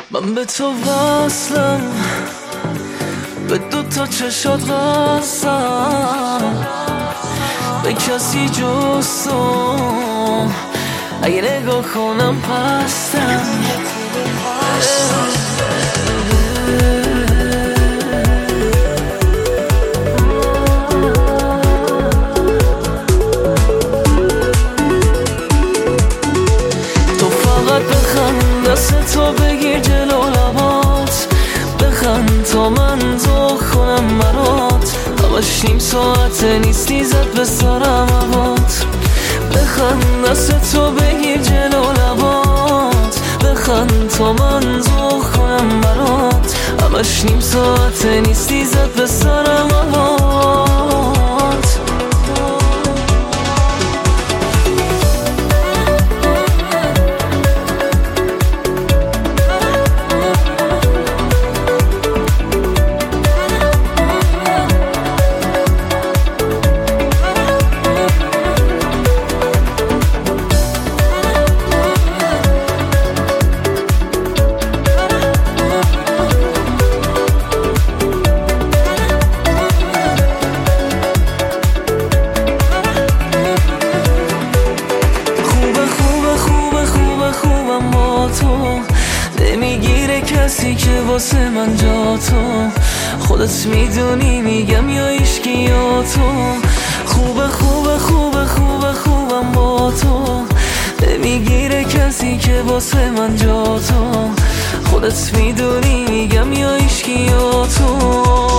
من به تو وصلم، به دوتا چشات وصلم، به کسی جز تو اگه نگاه کنم پستم. تو فقط بخند، دست تو بگیر جلو لبات، بخند تا من تو کنم برات. همش نیم ساعته نیستی زد به سرم هوات. بخند، دست تو بگیر جلو لبات، بخند تا من تو کنم برات. همش نیم ساعته نیستی زد به سرم هوات. نمیگیره کسی که واسه من جا تو، خودت میدونی میگم یا ایشکی یا تو. خوبه خوبه خوبه خوبه خوبم با تو، نمیگیره کسی که واسه من جا تو، خودت میدونی میگم یا ایشکی یا تو.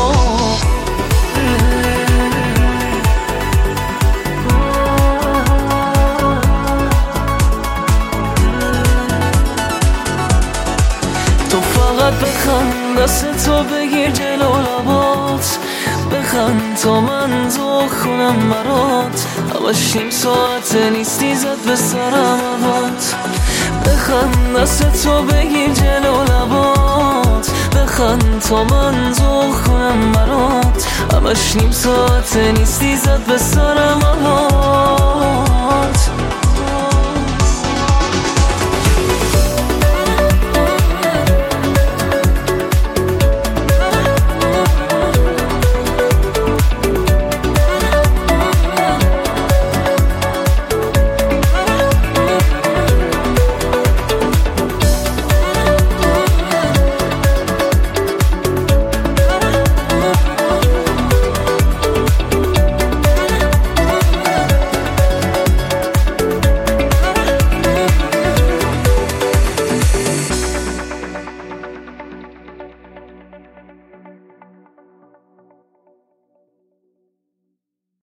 بخند، دست تو بگیر جلو لبات، بخند تا من تو خونم برات. همش نیم ساعته نیستی زد به سرم هوات. بخند، دست تو بگیر جلو لبات، بخند تا من تو خونم برات. همش نیم ساعته نیستی زد به سرم هوات.